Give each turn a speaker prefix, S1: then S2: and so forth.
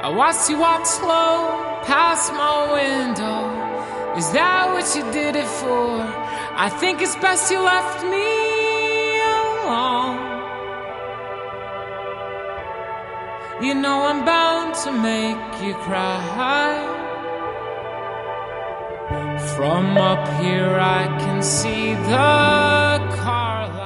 S1: I watched you walk slow past my window. Is that what you did it for? I think it's best you left me alone. You know I'm bound to make you cry. From up here I can see the car lights.